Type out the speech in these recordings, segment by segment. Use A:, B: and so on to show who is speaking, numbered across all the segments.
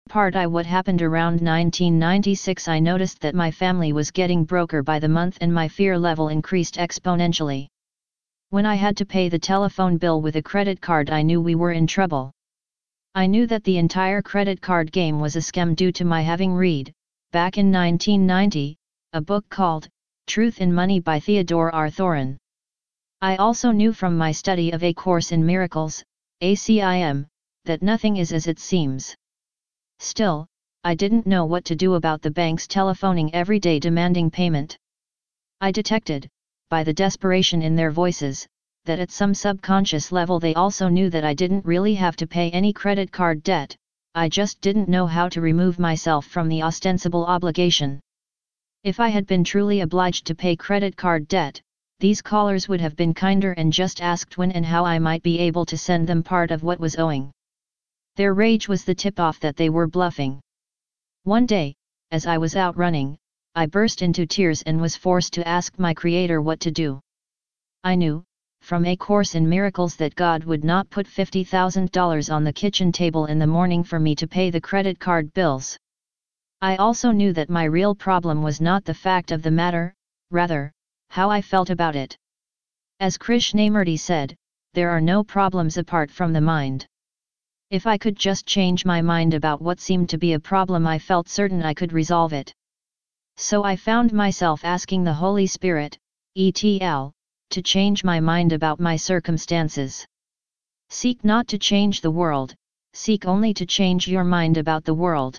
A: What happened around 1996. I noticed that my family was getting broker by the month and my fear level increased exponentially. When I had to pay the telephone bill with a credit card, I knew we were in trouble. I knew that the entire credit card game was a scam due to my having read, back in 1990, a book called Truth in Money by Theodore R. Thorin. I also knew from my study of A Course in Miracles, ACIM, that nothing is as it seems. Still, I didn't know what to do about the banks telephoning every day demanding payment. I detected, by the desperation in their voices, that at some subconscious level they also knew that I didn't really have to pay any credit card debt, I just didn't know how to remove myself from the ostensible obligation. If I had been truly obliged to pay credit card debt, these callers would have been kinder and just asked when and how I might be able to send them part of what was owing. Their rage was the tip-off that they were bluffing. One day, as I was out running, I burst into tears and was forced to ask my Creator what to do. I knew, from A Course in Miracles, that God would not put $50,000 on the kitchen table in the morning for me to pay the credit card bills. I also knew that my real problem was not the fact of the matter, rather, how I felt about it. As Krishnamurti said, there are no problems apart from the mind. If I could just change my mind about what seemed to be a problem, I felt certain I could resolve it. So I found myself asking the Holy Spirit, ETL, to change my mind about my circumstances. Seek not to change the world, seek only to change your mind about the world.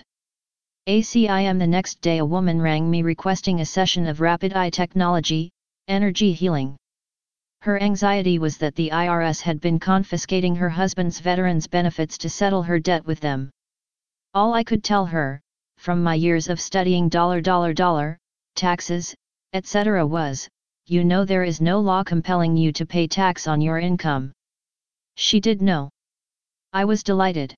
A: ACIM. The next day a woman rang me requesting a session of rapid eye technology, energy healing. Her anxiety was that the IRS had been confiscating her husband's veterans' benefits to settle her debt with them. All I could tell her, from my years of studying taxes, etc. was, you know there is no law compelling you to pay tax on your income. She did know. I was delighted.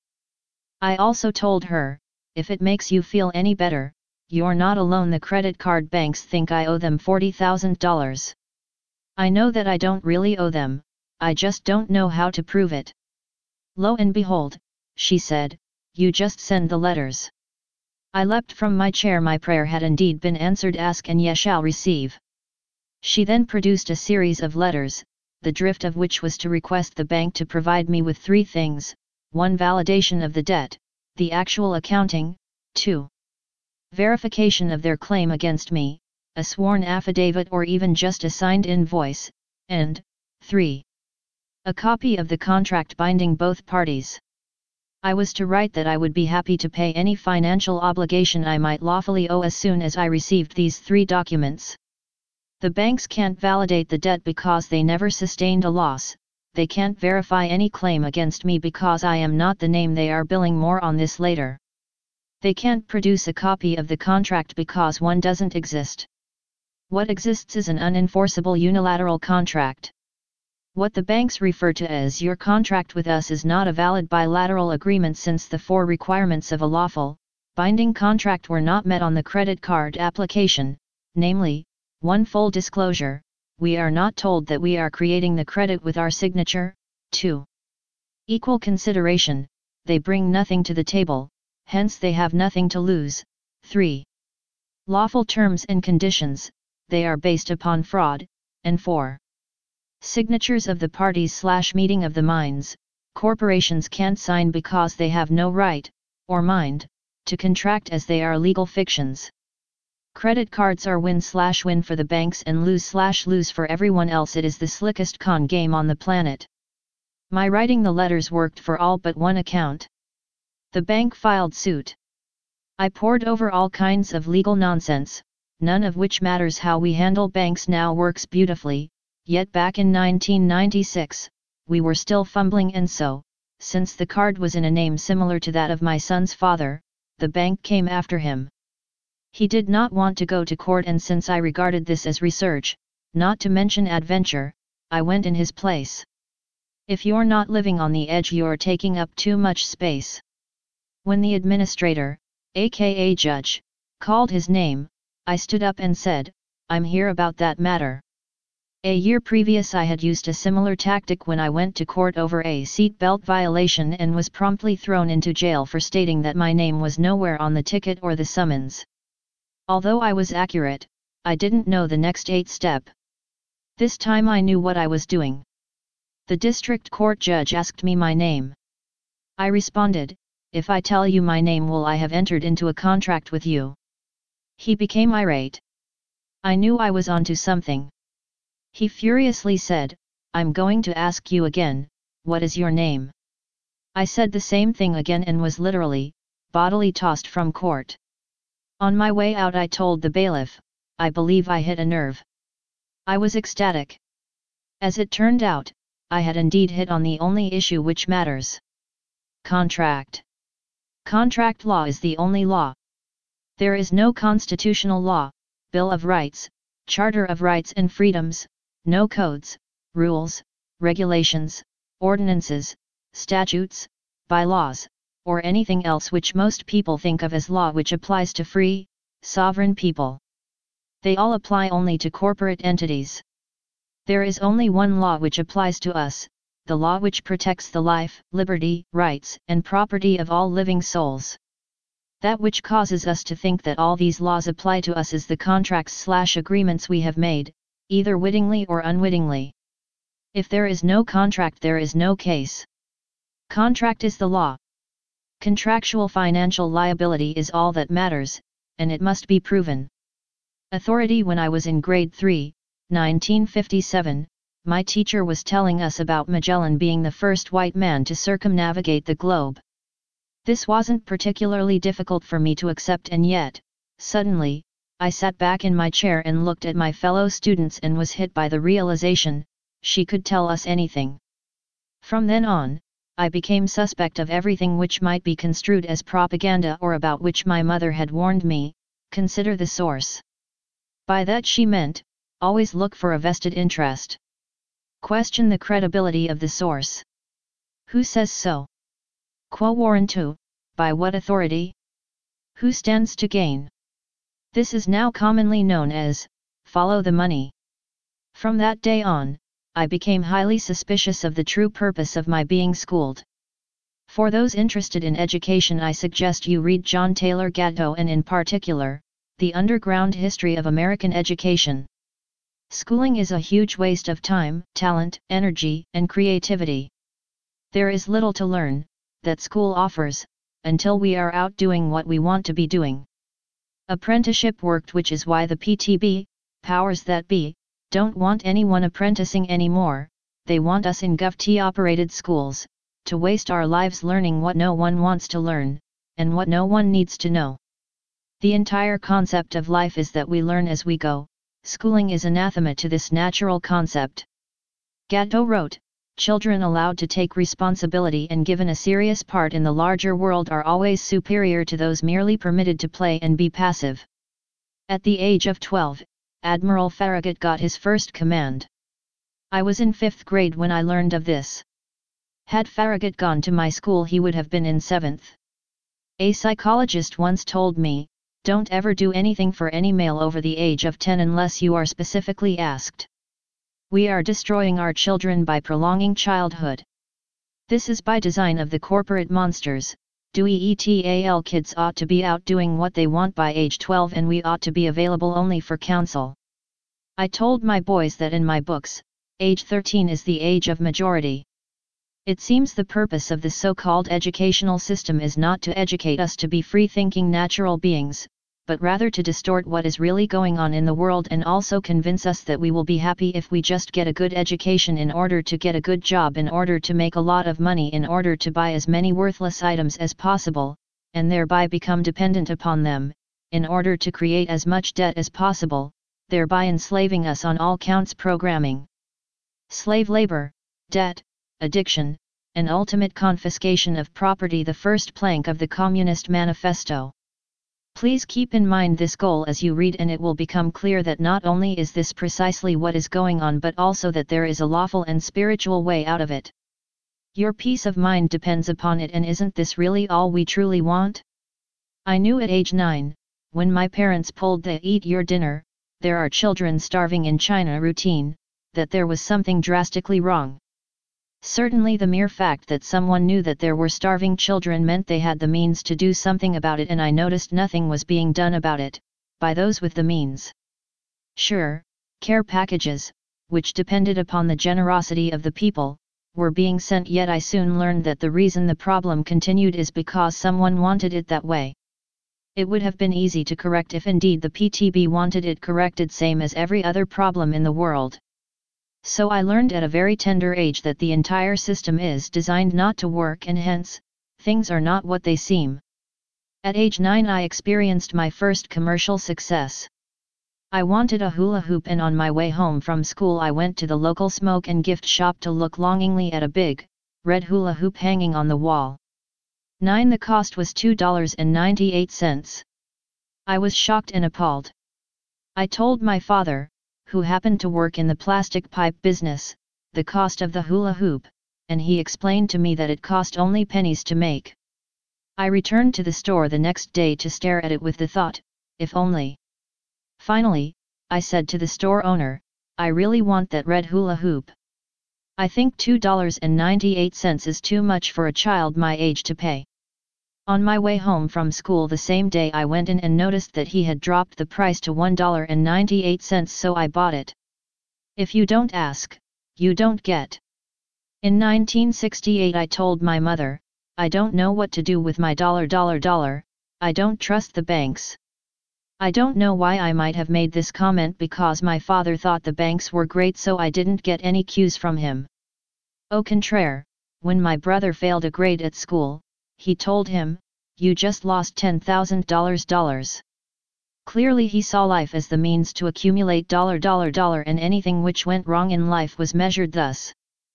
A: I also told her, if it makes you feel any better, you're not alone. The credit card banks think I owe them $40,000. I know that I don't really owe them, I just don't know how to prove it. Lo and behold, she said, you just send the letters. I leapt from my chair. My prayer had indeed been answered. Ask and ye shall receive. She then produced a series of letters, the drift of which was to request the bank to provide me with 3 things: 1. Validation of the debt, the actual accounting; 2. Verification of their claim against me, a sworn affidavit or even just a signed invoice, and 3. A copy of the contract binding both parties. I was to write that I would be happy to pay any financial obligation I might lawfully owe as soon as I received these 3 documents. The banks can't validate the debt because they never sustained a loss, they can't verify any claim against me because I am not the name they are billing. More on this later. They can't produce a copy of the contract because one doesn't exist. What exists is an unenforceable unilateral contract. What the banks refer to as your contract with us is not a valid bilateral agreement, since the 4 requirements of a lawful, binding contract were not met on the credit card application, namely, 1. Full disclosure, we are not told that we are creating the credit with our signature; 2. Equal consideration, they bring nothing to the table, hence they have nothing to lose; 3. Lawful terms and conditions, they are based upon fraud; and 4. Signatures of the parties / meeting of the minds. Corporations can't sign because they have no right, or mind, to contract, as they are legal fictions. Credit cards are win/win for the banks and lose/lose for everyone else. It is the slickest con game on the planet. My writing the letters worked for all but one account. The bank filed suit. I pored over all kinds of legal nonsense, none of which matters. How we handle banks now works beautifully, yet back in 1996, we were still fumbling, and so, since the card was in a name similar to that of my son's father, the bank came after him. He did not want to go to court, and since I regarded this as research, not to mention adventure, I went in his place. If you're not living on the edge, you're taking up too much space. When the administrator, aka judge, called his name, I stood up and said, I'm here about that matter. A year previous I had used a similar tactic when I went to court over a seat belt violation and was promptly thrown into jail for stating that my name was nowhere on the ticket or the summons. Although I was accurate, I didn't know the next 8-step. This time I knew what I was doing. The district court judge asked me my name. I responded, "If I tell you my name, will I have entered into a contract with you?" He became irate. I knew I was onto something. He furiously said, "I'm going to ask you again, what is your name?" I said the same thing again and was literally, bodily tossed from court. On my way out I told the bailiff, "I believe I hit a nerve." I was ecstatic. As it turned out, I had indeed hit on the only issue which matters. Contract. Contract law is the only law. There is no constitutional law, Bill of Rights, Charter of Rights and Freedoms, no codes, rules, regulations, ordinances, statutes, bylaws, or anything else which most people think of as law which applies to free, sovereign people. They all apply only to corporate entities. There is only one law which applies to us, the law which protects the life, liberty, rights, and property of all living souls. That which causes us to think that all these laws apply to us is the contracts/agreements we have made, either wittingly or unwittingly. If there is no contract, there is no case. Contract is the law. Contractual financial liability is all that matters, and it must be proven. Authority. When I was in grade 3, 1957, my teacher was telling us about Magellan being the first white man to circumnavigate the globe. This wasn't particularly difficult for me to accept, and yet, suddenly, I sat back in my chair and looked at my fellow students and was hit by the realization, she could tell us anything. From then on, I became suspect of everything which might be construed as propaganda or about which my mother had warned me, consider the source. By that she meant, always look for a vested interest. Question the credibility of the source. Who says so? Quo warranto, by what authority? Who stands to gain? This is now commonly known as, follow the money. From that day on, I became highly suspicious of the true purpose of my being schooled. For those interested in education, I suggest you read John Taylor Gatto and in particular, The Underground History of American Education. Schooling is a huge waste of time, talent, energy, and creativity. There is little to learn, that school offers, until we are out doing what we want to be doing. Apprenticeship worked, which is why the PTB, powers that be, don't want anyone apprenticing anymore. They want us in GovT-operated schools, to waste our lives learning what no one wants to learn, and what no one needs to know. The entire concept of life is that we learn as we go. Schooling is anathema to this natural concept. Gatto wrote, children allowed to take responsibility and given a serious part in the larger world are always superior to those merely permitted to play and be passive. At the age of 12, Admiral Farragut got his first command. I was in 5th grade when I learned of this. Had Farragut gone to my school, he would have been in 7th. A psychologist once told me, don't ever do anything for any male over the age of 10 unless you are specifically asked. We are destroying our children by prolonging childhood. This is by design of the corporate monsters. DOEETAL kids ought to be out doing what they want by age 12, and we ought to be available only for counsel. I told my boys that in my books, age 13 is the age of majority. It seems the purpose of the so-called educational system is not to educate us to be free-thinking natural beings, but rather to distort what is really going on in the world and also convince us that we will be happy if we just get a good education in order to get a good job, in order to make a lot of money, in order to buy as many worthless items as possible, and thereby become dependent upon them, in order to create as much debt as possible, thereby enslaving us on all counts. Programming. Slave labor, debt, addiction, and ultimate confiscation of property, the first plank of the Communist Manifesto. Please keep in mind this goal as you read, and it will become clear that not only is this precisely what is going on, but also that there is a lawful and spiritual way out of it. Your peace of mind depends upon it, and isn't this really all we truly want? I knew at age 9, when my parents pulled the "eat your dinner, there are children starving in China" routine, that there was something drastically wrong. Certainly the mere fact that someone knew that there were starving children meant they had the means to do something about it, and I noticed nothing was being done about it, by those with the means. Sure, care packages, which depended upon the generosity of the people, were being sent, yet I soon learned that the reason the problem continued is because someone wanted it that way. It would have been easy to correct if indeed the PTB wanted it corrected, same as every other problem in the world. So I learned at a very tender age that the entire system is designed not to work, and hence, things are not what they seem. At age 9 I experienced my first commercial success. I wanted a hula hoop, and on my way home from school I went to the local smoke and gift shop to look longingly at a big, red hula hoop hanging on the wall. 9. The cost was $2.98. I was shocked and appalled. I told my father, who happened to work in the plastic pipe business, the cost of the hula hoop, and he explained to me that it cost only pennies to make. I returned to the store the next day to stare at it with the thought, if only. Finally, I said to the store owner, I really want that red hula hoop. I think $2.98 is too much for a child my age to pay. On my way home from school the same day I went in and noticed that he had dropped the price to $1.98, so I bought it. If you don't ask, you don't get. In 1968 I told my mother, I don't know what to do with my dollar. I don't trust the banks. I don't know why I might have made this comment, because my father thought the banks were great, so I didn't get any cues from him. Au contraire, when my brother failed a grade at school, he told him, you just lost $10,000. Clearly he saw life as the means to accumulate dollar, and anything which went wrong in life was measured thus.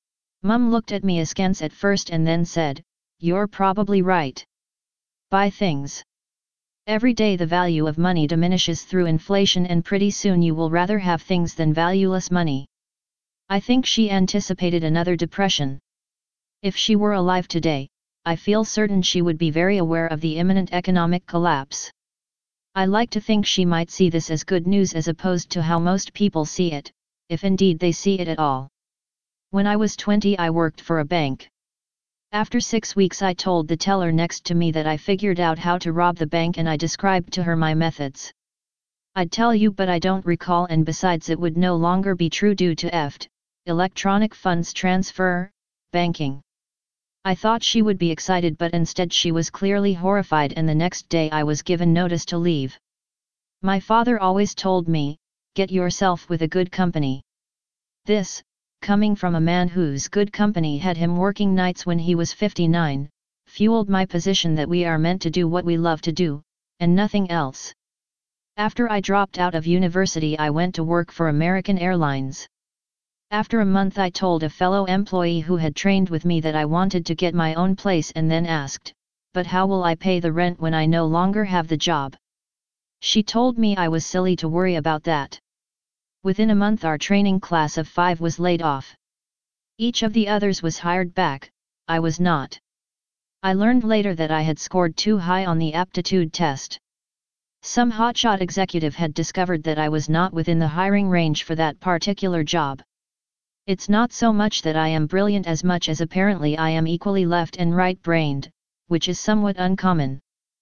A: Mum looked at me askance at first and then said, you're probably right. Buy things. Every day the value of money diminishes through inflation, and pretty soon you will rather have things than valueless money. I think she anticipated another depression. If she were alive today, I feel certain she would be very aware of the imminent economic collapse. I like to think she might see this as good news as opposed to how most people see it, if indeed they see it at all. When I was 20 I worked for a bank. After 6 weeks I told the teller next to me that I figured out how to rob the bank, and I described to her my methods. I'd tell you, but I don't recall, and besides it would no longer be true due to EFT, electronic funds transfer, banking. I thought she would be excited, but instead she was clearly horrified, and the next day I was given notice to leave. My father always told me, get yourself with a good company. This, coming from a man whose good company had him working nights when he was 59, fueled my position that we are meant to do what we love to do, and nothing else. After I dropped out of university I went to work for American Airlines. After a month I told a fellow employee who had trained with me that I wanted to get my own place, and then asked, but how will I pay the rent when I no longer have the job? She told me I was silly to worry about that. Within a month our training class of 5 was laid off. Each of the others was hired back, I was not. I learned later that I had scored too high on the aptitude test. Some hotshot executive had discovered that I was not within the hiring range for that particular job. It's not so much that I am brilliant as much as apparently I am equally left and right-brained, which is somewhat uncommon.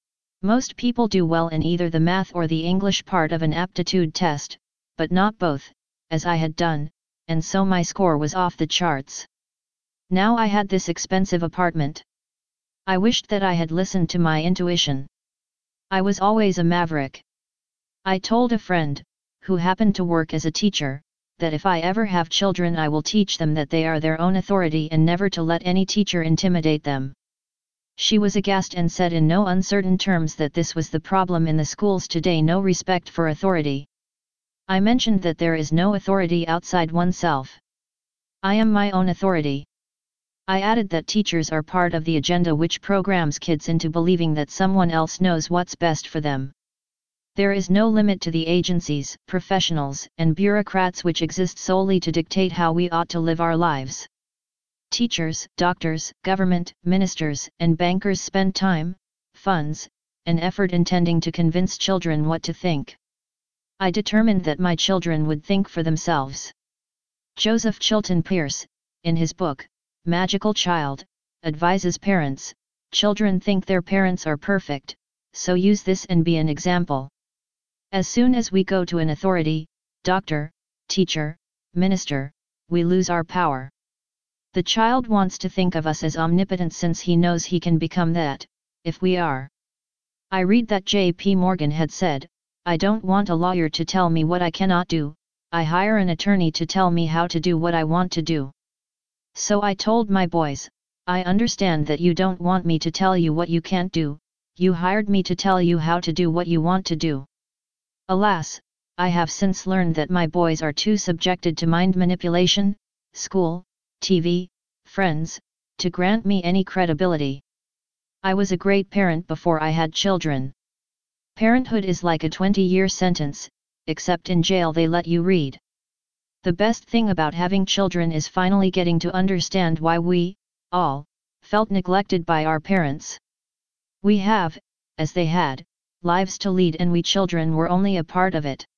A: Most people do well in either the math or the English part of an aptitude test, but not both, as I had done, and so my score was off the charts. Now I had this expensive apartment. I wished that I had listened to my intuition. I was always a maverick. I told a friend, who happened to work as a teacher, that if I ever have children I will teach them that they are their own authority and never to let any teacher intimidate them. She was aghast and said in no uncertain terms that this was the problem in the schools today: no respect for authority. I mentioned that there is no authority outside oneself. I am my own authority. I added that teachers are part of the agenda which programs kids into believing that someone else knows what's best for them. There is no limit to the agencies, professionals, and bureaucrats which exist solely to dictate how we ought to live our lives. Teachers, doctors, government, ministers, and bankers spend time, funds, and effort intending to convince children what to think. I determined that my children would think for themselves. Joseph Chilton Pearce, in his book, Magical Child, advises parents, children think their parents are perfect, so use this and be an example. As soon as we go to an authority, doctor, teacher, minister, we lose our power. The child wants to think of us as omnipotent since he knows he can become that, if we are. I read that J.P. Morgan had said, "I don't want a lawyer to tell me what I cannot do, I hire an attorney to tell me how to do what I want to do." So I told my boys, I understand that you don't want me to tell you what you can't do, you hired me to tell you how to do what you want to do. Alas, I have since learned that my boys are too subjected to mind manipulation, school, TV, friends, to grant me any credibility. I was a great parent before I had children. Parenthood is like a 20-year sentence, except in jail they let you read. The best thing about having children is finally getting to understand why we, all, felt neglected by our parents. We have, as they had, lives to lead and we children were only a part of it.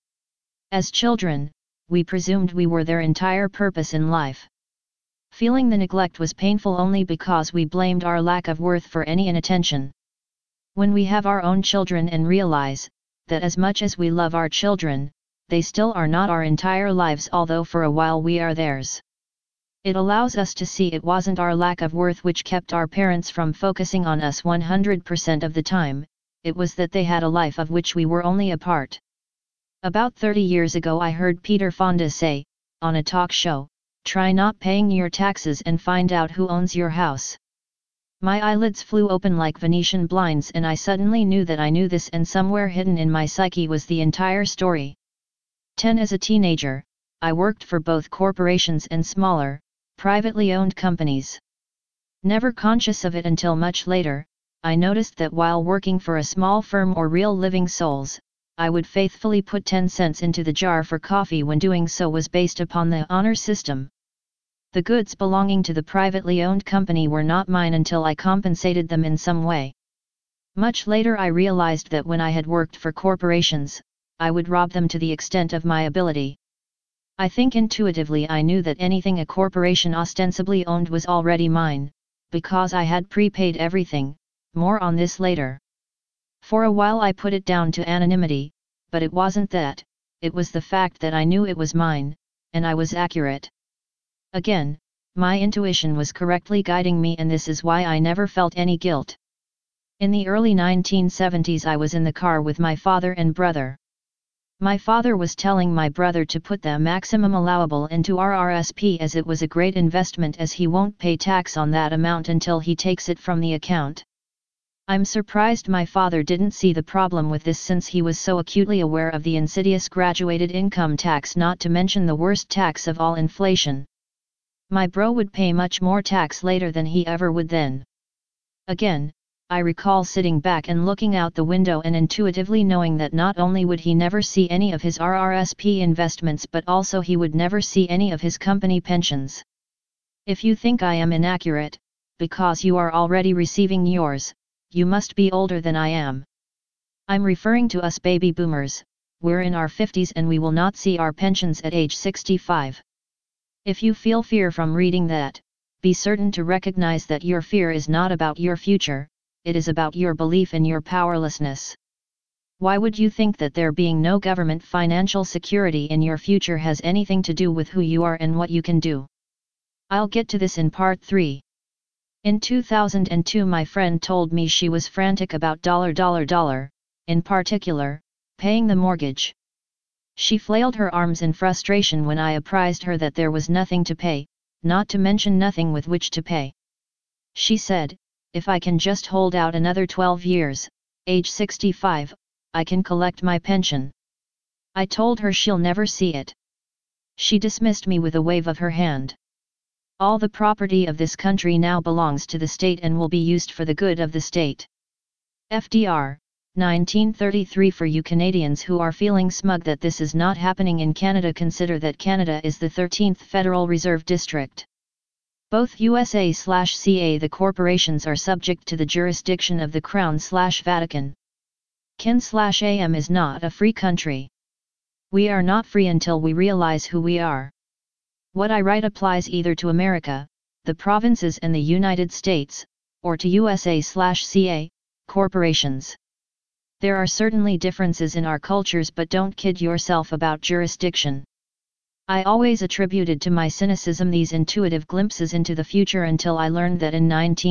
A: As children, we presumed we were their entire purpose in life. Feeling the neglect was painful only because we blamed our lack of worth for any inattention. When we have our own children and realize that as much as we love our children, they still are not our entire lives although for a while we are theirs. It allows us to see it wasn't our lack of worth which kept our parents from focusing on us 100% of the time, it was that they had a life of which we were only a part. About 30 years ago I heard Peter Fonda say, on a talk show, "Try not paying your taxes and find out who owns your house." My eyelids flew open like Venetian blinds and I suddenly knew that I knew this and somewhere hidden in my psyche was the entire story. 10 As a teenager, I worked for both corporations and smaller, privately owned companies. Never conscious of it until much later, I noticed that while working for a small firm or Real Living Souls, I would faithfully put 10 cents into the jar for coffee when doing so was based upon the honor system. The goods belonging to the privately owned company were not mine until I compensated them in some way. Much later I realized that when I had worked for corporations, I would rob them to the extent of my ability. I think intuitively I knew that anything a corporation ostensibly owned was already mine, because I had prepaid everything, more on this later. For a while I put it down to anonymity, but it wasn't that, it was the fact that I knew it was mine, and I was accurate. Again, my intuition was correctly guiding me and this is why I never felt any guilt. In the early 1970s I was in the car with my father and brother. My father was telling my brother to put the maximum allowable into RRSP as it was a great investment as he won't pay tax on that amount until he takes it from the account. I'm surprised my father didn't see the problem with this since he was so acutely aware of the insidious graduated income tax, not to mention the worst tax of all, inflation. My bro would pay much more tax later than he ever would then. Again, I recall sitting back and looking out the window and intuitively knowing that not only would he never see any of his RRSP investments but also he would never see any of his company pensions. If you think I am inaccurate, because you are already receiving yours, you must be older than I am. I'm referring to us baby boomers, we're in our 50s and we will not see our pensions at age 65. If you feel fear from reading that, be certain to recognize that your fear is not about your future, it is about your belief in your powerlessness. Why would you think that there being no government financial security in your future has anything to do with who you are and what you can do? I'll get to this in part 3. In 2002 my friend told me she was frantic about in particular, paying the mortgage. She flailed her arms in frustration when I apprised her that there was nothing to pay, not to mention nothing with which to pay. She said, "If I can just hold out another 12 years, age 65, I can collect my pension." I told her she'll never see it. She dismissed me with a wave of her hand. All the property of this country now belongs to the state and will be used for the good of the state. FDR, 1933. For you Canadians who are feeling smug that this is not happening in Canada, consider that Canada is the 13th Federal Reserve District. Both USA/CA the corporations are subject to the jurisdiction of the Crown/Vatican. Can/AM is not a free country. We are not free until we realize who we are. What I write applies either to America, the provinces and the United States, or to USA/CA, corporations. There are certainly differences in our cultures, but don't kid yourself about jurisdiction. I always attributed to my cynicism these intuitive glimpses into the future until I learned that in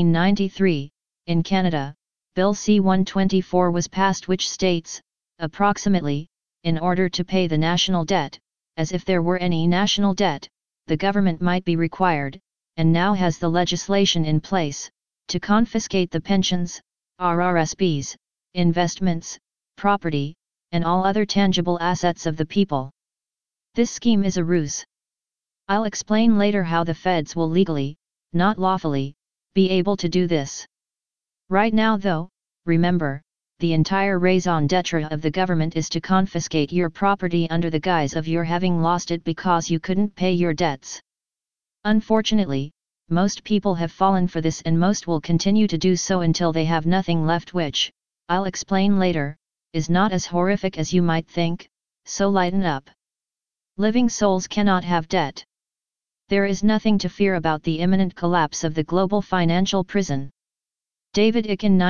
A: 1993, in Canada, Bill C-124 was passed which states, approximately, in order to pay the national debt, as if there were any national debt, the government might be required, and now has the legislation in place, to confiscate the pensions, RRSPs, investments, property, and all other tangible assets of the people. This scheme is a ruse. I'll explain later how the feds will legally, not lawfully, be able to do this. Right now though, remember, the entire raison d'etre of the government is to confiscate your property under the guise of your having lost it because you couldn't pay your debts. Unfortunately, most people have fallen for this and most will continue to do so until they have nothing left, which, I'll explain later, is not as horrific as you might think, so lighten up. Living souls cannot have debt. There is nothing to fear about the imminent collapse of the global financial prison. David Icke. In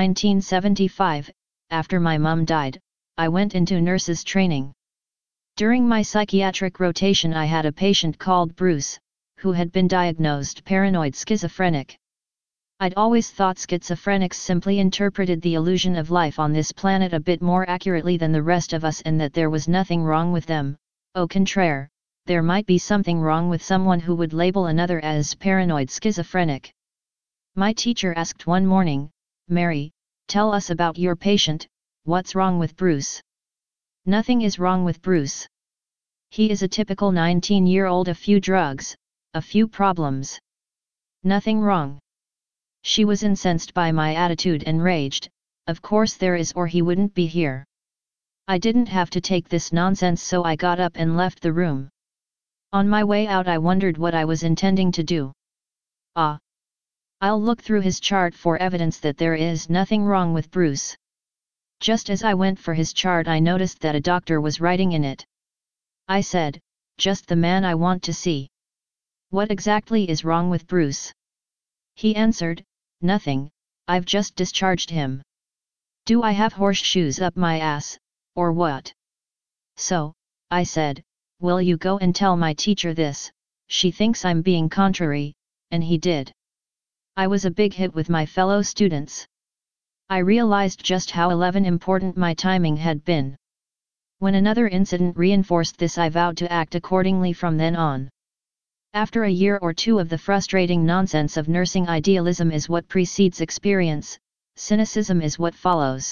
A: 1975, after my mum died, I went into nurses training. During my psychiatric rotation I had a patient called Bruce, who had been diagnosed paranoid schizophrenic. I'd always thought schizophrenics simply interpreted the illusion of life on this planet a bit more accurately than the rest of us and that there was nothing wrong with them. Au contraire, there might be something wrong with someone who would label another as paranoid schizophrenic. My teacher asked one morning, "Mary, tell us about your patient, what's wrong with Bruce?" "Nothing is wrong with Bruce. He is a typical 19-year-old, a few drugs, a few problems. Nothing wrong." She was incensed by my attitude and raged, "Of course there is, or he wouldn't be here." I didn't have to take this nonsense, so I got up and left the room. On my way out I wondered what I was intending to do. I'll look through his chart for evidence that there is nothing wrong with Bruce. Just as I went for his chart I noticed that a doctor was writing in it. I said, "Just the man I want to see. What exactly is wrong with Bruce?" He answered, "Nothing, I've just discharged him." "Do I have horseshoes up my ass, or what?" "So," I said, "will you go and tell my teacher this? She thinks I'm being contrary," and he did. I was a big hit with my fellow students. I realized just how important my timing had been. When another incident reinforced this, I vowed to act accordingly from then on. After a year or two of the frustrating nonsense of nursing, idealism is what precedes experience, cynicism is what follows.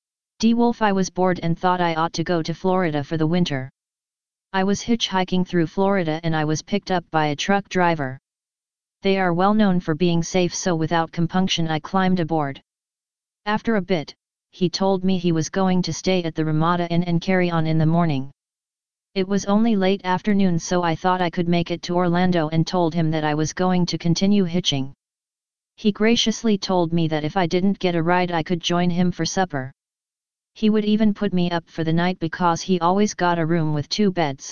A: Wolf. I was bored and thought I ought to go to Florida for the winter. I was hitchhiking through Florida and I was picked up by a truck driver. They are well known for being safe, so without compunction I climbed aboard. After a bit, he told me he was going to stay at the Ramada Inn and carry on in the morning. It was only late afternoon, so I thought I could make it to Orlando and told him that I was going to continue hitching. He graciously told me that if I didn't get a ride I could join him for supper. He would even put me up for the night because he always got a room with 2 beds.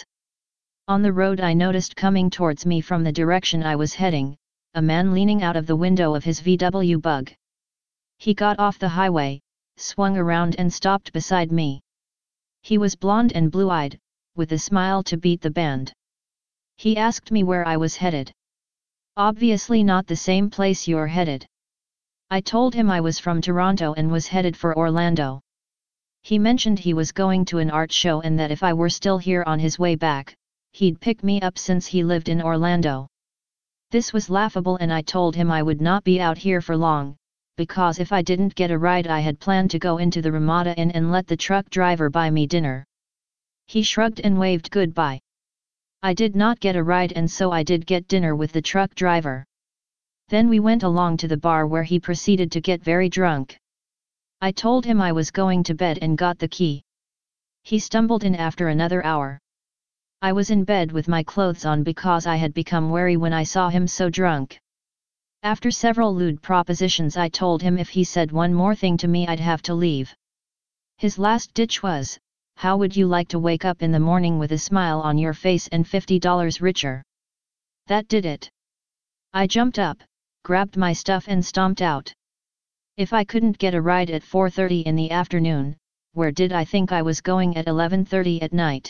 A: On the road I noticed coming towards me from the direction I was heading, a man leaning out of the window of his VW Bug. He got off the highway, swung around and stopped beside me. He was blonde and blue-eyed, with a smile to beat the band. He asked me where I was headed. "Obviously not the same place you're headed." I told him I was from Toronto and was headed for Orlando. He mentioned he was going to an art show and that if I were still here on his way back, he'd pick me up since he lived in Orlando. This was laughable and I told him I would not be out here for long, because if I didn't get a ride I had planned to go into the Ramada Inn and let the truck driver buy me dinner. He shrugged and waved goodbye. I did not get a ride and so I did get dinner with the truck driver. Then we went along to the bar where he proceeded to get very drunk. I told him I was going to bed and got the key. He stumbled in after another hour. I was in bed with my clothes on because I had become wary when I saw him so drunk. After several lewd propositions I told him if he said one more thing to me I'd have to leave. His last ditch was, "How would you like to wake up in the morning with a smile on your face and $50 richer?" That did it. I jumped up, grabbed my stuff and stomped out. If I couldn't get a ride at 4:30 in the afternoon, where did I think I was going at 11:30 at night?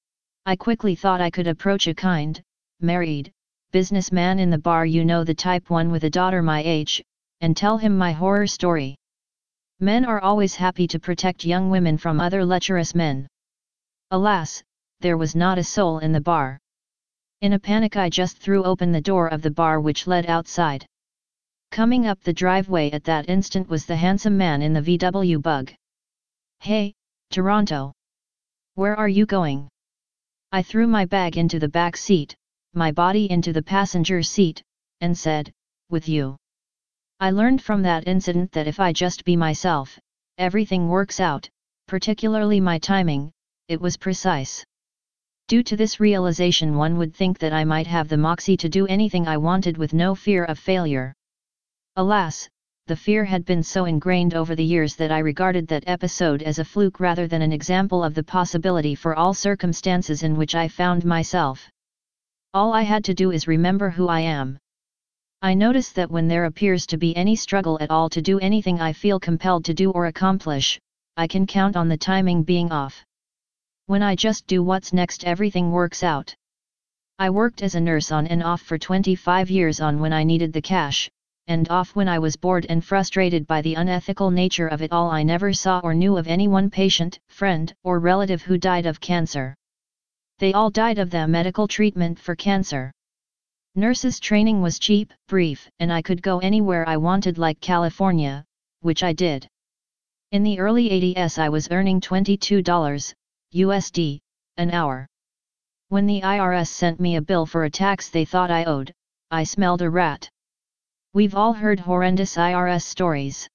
A: I quickly thought I could approach a kind, married, businessman in the bar, you know, the type, one with a daughter my age, and tell him my horror story. Men are always happy to protect young women from other lecherous men. Alas, there was not a soul in the bar. In a panic I just threw open the door of the bar which led outside. Coming up the driveway at that instant was the handsome man in the VW Bug. "Hey, Toronto! Where are you going?" I threw my bag into the back seat, my body into the passenger seat, and said, "With you." I learned from that incident that if I just be myself, everything works out, particularly my timing. It was precise. Due to this realization, one would think that I might have the moxie to do anything I wanted with no fear of failure. Alas, the fear had been so ingrained over the years that I regarded that episode as a fluke rather than an example of the possibility for all circumstances in which I found myself. All I had to do is remember who I am. I notice that when there appears to be any struggle at all to do anything I feel compelled to do or accomplish, I can count on the timing being off. When I just do what's next, everything works out. I worked as a nurse on and off for 25 years, on when I needed the cash, and off when I was bored and frustrated by the unethical nature of it all. I never saw or knew of any one patient, friend, or relative who died of cancer. They all died of the medical treatment for cancer. Nurses' training was cheap, brief, and I could go anywhere I wanted, like California, which I did. In the early 80s I was earning $22 USD an hour. When the IRS sent me a bill for a tax they thought I owed, I smelled a rat. We've all heard horrendous IRS stories.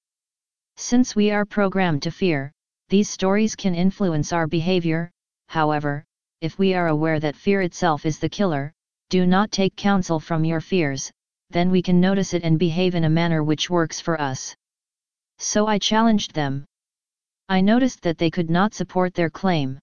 A: Since we are programmed to fear, these stories can influence our behavior. However, if we are aware that fear itself is the killer, do not take counsel from your fears, then we can notice it and behave in a manner which works for us. So I challenged them. I noticed that they could not support their claim.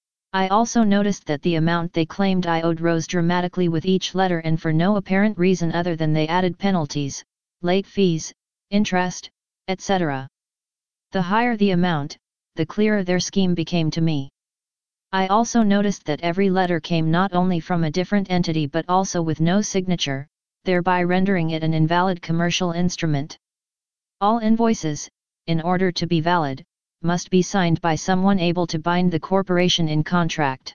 A: I also noticed that the amount they claimed I owed rose dramatically with each letter, and for no apparent reason other than they added penalties, late fees, interest, etc. The higher the amount, the clearer their scheme became to me. I also noticed that every letter came not only from a different entity but also with no signature, thereby rendering it an invalid commercial instrument. All invoices, in order to be valid, must be signed by someone able to bind the corporation in contract.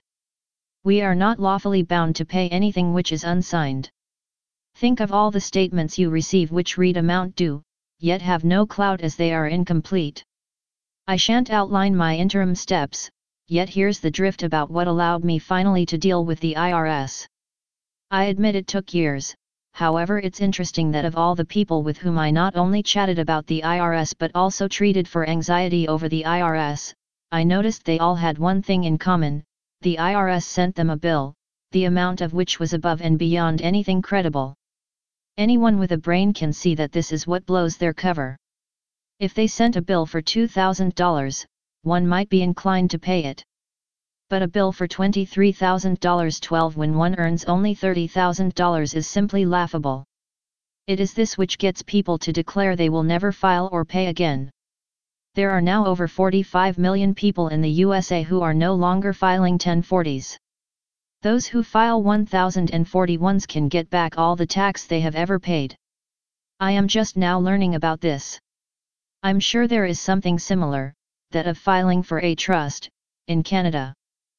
A: We are not lawfully bound to pay anything which is unsigned. Think of all the statements you receive which read amount due, yet have no clout as they are incomplete. I shan't outline my interim steps, yet here's the drift about what allowed me finally to deal with the IRS. I admit it took years. However, it's interesting that of all the people with whom I not only chatted about the IRS but also treated for anxiety over the IRS, I noticed they all had one thing in common: the IRS sent them a bill, the amount of which was above and beyond anything credible. Anyone with a brain can see that this is what blows their cover. If they sent a bill for $2,000, one might be inclined to pay it. But a bill for $23,012 when one earns only $30,000 is simply laughable. It is this which gets people to declare they will never file or pay again. There are now over 45 million people in the USA who are no longer filing 1040s. Those who file 1041s can get back all the tax they have ever paid. I am just now learning about this. I'm sure there is something similar, that of filing for a trust, in Canada.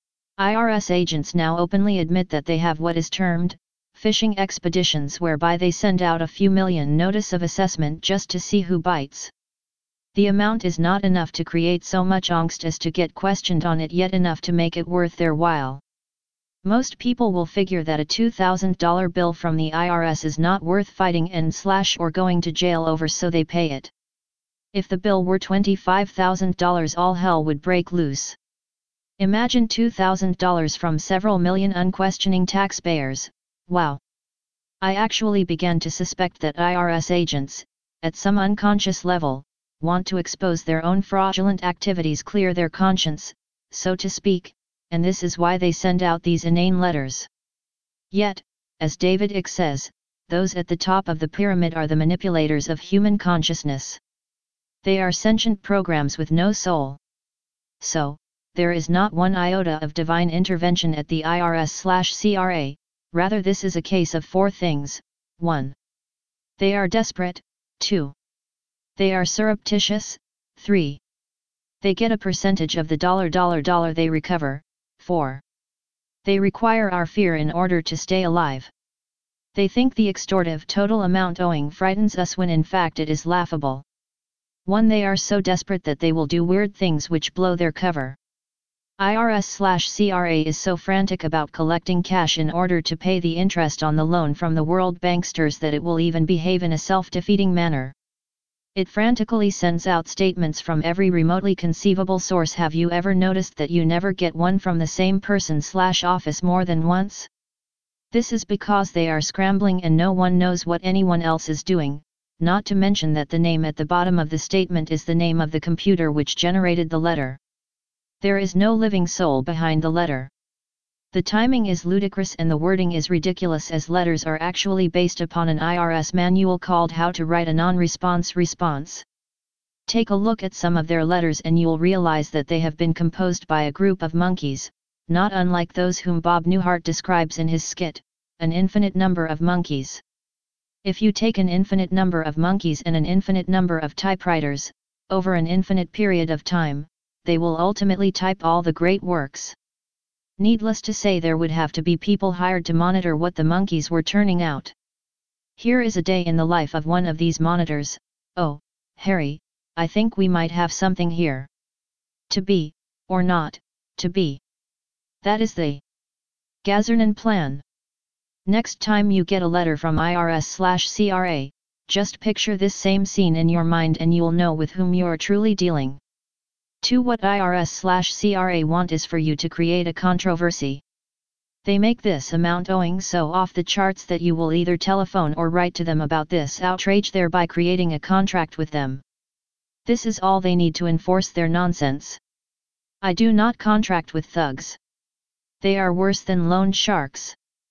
A: IRS agents now openly admit that they have what is termed fishing expeditions, whereby they send out a few million notice of assessment just to see who bites. The amount is not enough to create so much angst as to get questioned on it, yet enough to make it worth their while. Most people will figure that a $2,000 bill from the IRS is not worth fighting and/or going to jail over, so they pay it. If the bill were $25,000, all hell would break loose. Imagine $2,000 from several million unquestioning taxpayers. Wow! I actually began to suspect that IRS agents, at some unconscious level, want to expose their own fraudulent activities, clear their conscience, so to speak, and this is why they send out these inane letters. Yet, as David Icke says, those at the top of the pyramid are the manipulators of human consciousness. They are sentient programs with no soul. So, there is not one iota of divine intervention at the IRS/CRA, rather this is a case of four things. 1. They are desperate. 2. They are surreptitious. 3. They get a percentage of the dollar they recover. 4. They require our fear in order to stay alive. They think the extortive total amount owing frightens us when in fact it is laughable. 1. They are so desperate that they will do weird things which blow their cover. IRS/CRA is so frantic about collecting cash in order to pay the interest on the loan from the world banksters that it will even behave in a self-defeating manner. It frantically sends out statements from every remotely conceivable source. Have you ever noticed that you never get one from the same person/office more than once? This is because they are scrambling and no one knows what anyone else is doing, not to mention that the name at the bottom of the statement is the name of the computer which generated the letter. There is no living soul behind the letter. The timing is ludicrous and the wording is ridiculous, as letters are actually based upon an IRS manual called How to Write a Non-Response Response. Take a look at some of their letters and you'll realize that they have been composed by a group of monkeys, not unlike those whom Bob Newhart describes in his skit, An Infinite Number of Monkeys. If you take an infinite number of monkeys and an infinite number of typewriters, over an infinite period of time, they will ultimately type all the great works. Needless to say, there would have to be people hired to monitor what the monkeys were turning out. Here is a day in the life of one of these monitors. Oh, Harry, I think we might have something here. To be, or not, to be. That is the Gazernan plan. Next time you get a letter from IRS/CRA, just picture this same scene in your mind and you'll know with whom you are truly dealing. 2. What IRS/CRA want is for you to create a controversy. They make this amount owing so off the charts that you will either telephone or write to them about this outrage, thereby creating a contract with them. This is all they need to enforce their nonsense. I do not contract with thugs. They are worse than loan sharks.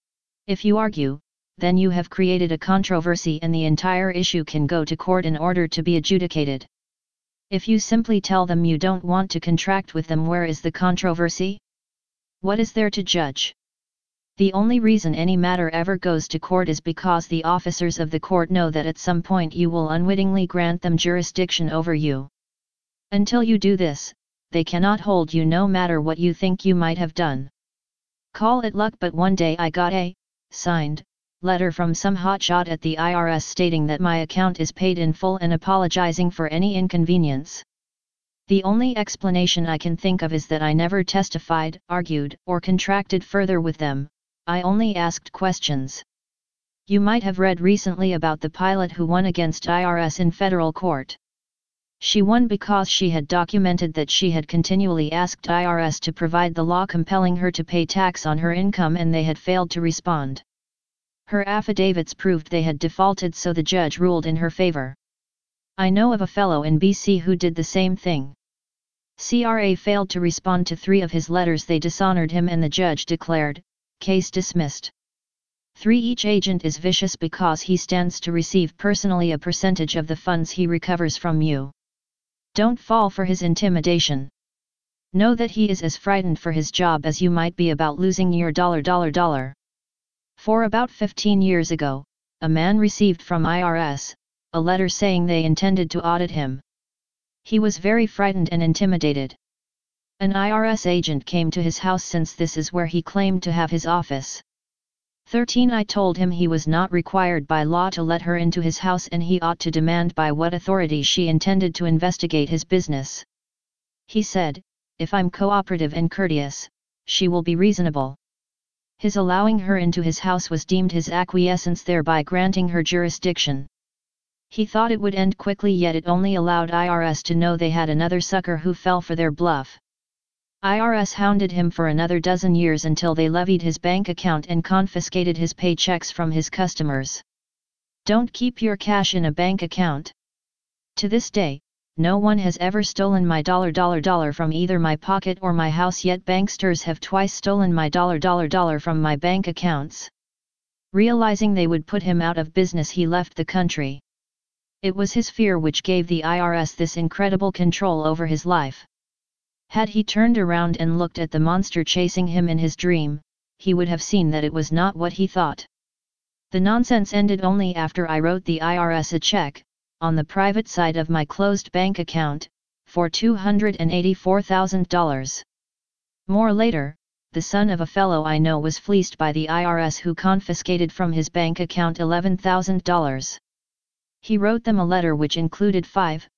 A: If you argue, then you have created a controversy and the entire issue can go to court in order to be adjudicated. If you simply tell them you don't want to contract with them, where is the controversy? What is there to judge? The only reason any matter ever goes to court is because the officers of the court know that at some point you will unwittingly grant them jurisdiction over you. Until you do this, they cannot hold you no matter what you think you might have done. Call it luck, but one day I got a signed letter from some hotshot at the IRS stating that my account is paid in full and apologizing for any inconvenience. The only explanation I can think of is that I never testified, argued, or contracted further with them. I only asked questions. You might have read recently about the pilot who won against IRS in federal court. She won because she had documented that she had continually asked IRS to provide the law compelling her to pay tax on her income, and they had failed to respond. Her affidavits proved they had defaulted, so the judge ruled in her favor. I know of a fellow in BC who did the same thing. CRA failed to respond to 3 of his letters. They dishonored him and the judge declared, case dismissed. 3. Each agent is vicious because he stands to receive personally a percentage of the funds he recovers from you. Don't fall for his intimidation. Know that he is as frightened for his job as you might be about losing your dollar. For about 15 years ago, a man received from IRS a letter saying they intended to audit him. He was very frightened and intimidated. An IRS agent came to his house, since this is where he claimed to have his office. 13. I told him he was not required by law to let her into his house, and he ought to demand by what authority she intended to investigate his business. He said, if I'm cooperative and courteous, she will be reasonable. His allowing her into his house was deemed his acquiescence, thereby granting her jurisdiction. He thought it would end quickly, yet it only allowed IRS to know they had another sucker who fell for their bluff. IRS hounded him for another 12 years until they levied his bank account and confiscated his paychecks from his customers. Don't keep your cash in a bank account. To this day, no one has ever stolen my dollar from either my pocket or my house, yet banksters have twice stolen my dollar from my bank accounts. Realizing they would put him out of business, he left the country. It was his fear which gave the IRS this incredible control over his life. Had he turned around and looked at the monster chasing him in his dream, he would have seen that it was not what he thought. The nonsense ended only after I wrote the IRS a check, on the private side of my closed bank account, for $284,000. More later, the son of a fellow I know was fleeced by the IRS, who confiscated from his bank account $11,000. He wrote them a letter which included five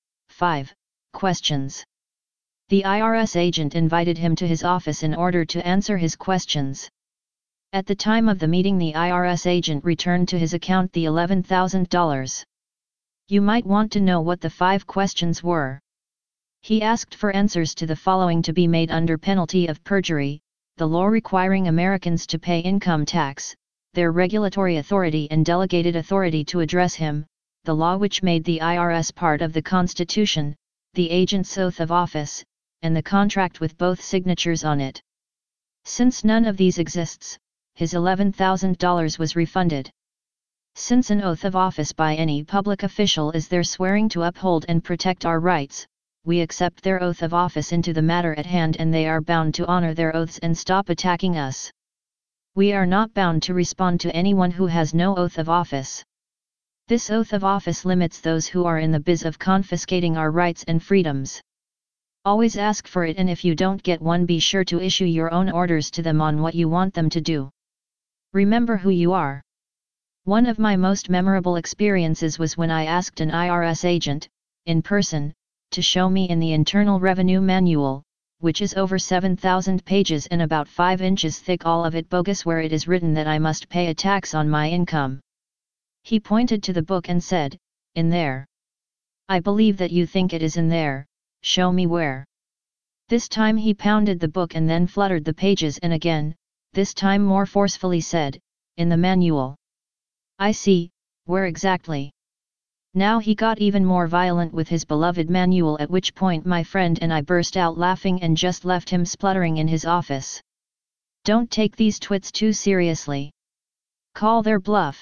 A: questions. The IRS agent invited him to his office in order to answer his questions. At the time of the meeting, the IRS agent returned to his account the $11,000. You might want to know what the 5 questions were. He asked for answers to the following to be made under penalty of perjury: the law requiring Americans to pay income tax, their regulatory authority and delegated authority to address him, the law which made the IRS part of the Constitution, the agent's oath of office, and the contract with both signatures on it. Since none of these exists, his $11,000 was refunded. Since an oath of office by any public official is their swearing to uphold and protect our rights, we accept their oath of office into the matter at hand, and they are bound to honor their oaths and stop attacking us. We are not bound to respond to anyone who has no oath of office. This oath of office limits those who are in the biz of confiscating our rights and freedoms. Always ask for it, and if you don't get one, be sure to issue your own orders to them on what you want them to do. Remember who you are. One of my most memorable experiences was when I asked an IRS agent, in person, to show me in the Internal Revenue Manual, which is over 7,000 pages and about 5 inches thick, all of it bogus, where it is written that I must pay a tax on my income. He pointed to the book and said, "In there. I believe that you think it is in there, show me where." This time he pounded the book and then fluttered the pages, and again, this time more forcefully said, "In the manual." I see, where exactly? Now he got even more violent with his beloved manual, at which point my friend and I burst out laughing and just left him spluttering in his office. Don't take these twits too seriously. Call their bluff.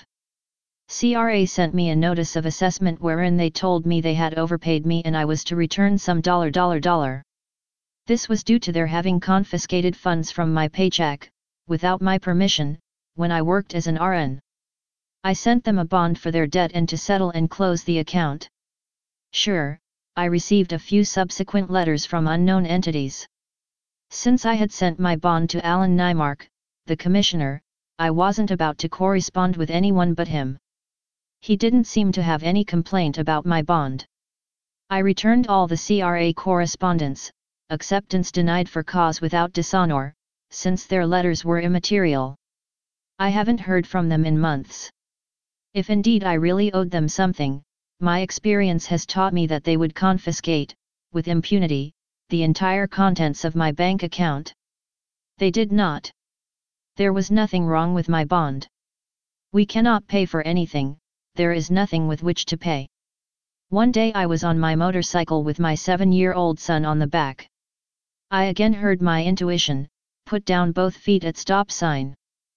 A: CRA sent me a notice of assessment wherein they told me they had overpaid me and I was to return some $. This was due to their having confiscated funds from my paycheck, without my permission, when I worked as an RN. I sent them a bond for their debt and to settle and close the account. Sure, I received a few subsequent letters from unknown entities. Since I had sent my bond to Alan Nymark, the commissioner, I wasn't about to correspond with anyone but him. He didn't seem to have any complaint about my bond. I returned all the CRA correspondence, acceptance denied for cause without dishonor, since their letters were immaterial. I haven't heard from them in months. If indeed I really owed them something, my experience has taught me that they would confiscate, with impunity, the entire contents of my bank account. They did not. There was nothing wrong with my bond. We cannot pay for anything, there is nothing with which to pay. One day I was on my motorcycle with my 7-year-old son on the back. I again heard my intuition, put down both feet at stop sign.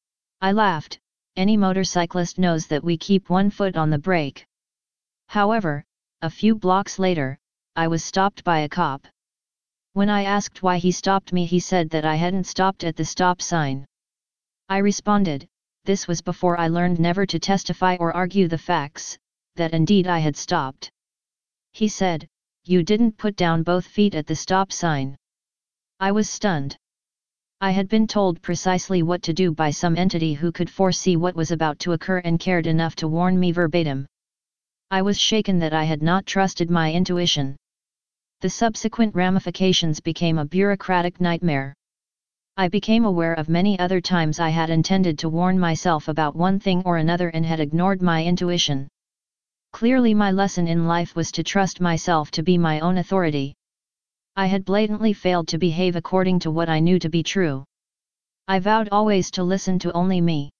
A: I laughed. Any motorcyclist knows that we keep one foot on the brake. However, a few blocks later, I was stopped by a cop. When I asked why he stopped me, he said that I hadn't stopped at the stop sign. I responded, this was before I learned never to testify or argue the facts, that indeed I had stopped. He said, "You didn't put down both feet at the stop sign." I was stunned. I had been told precisely what to do by some entity who could foresee what was about to occur and cared enough to warn me verbatim. I was shaken that I had not trusted my intuition. The subsequent ramifications became a bureaucratic nightmare. I became aware of many other times I had intended to warn myself about one thing or another and had ignored my intuition. Clearly my lesson in life was to trust myself to be my own authority. I had blatantly failed to behave according to what I knew to be true. I vowed always to listen to only me.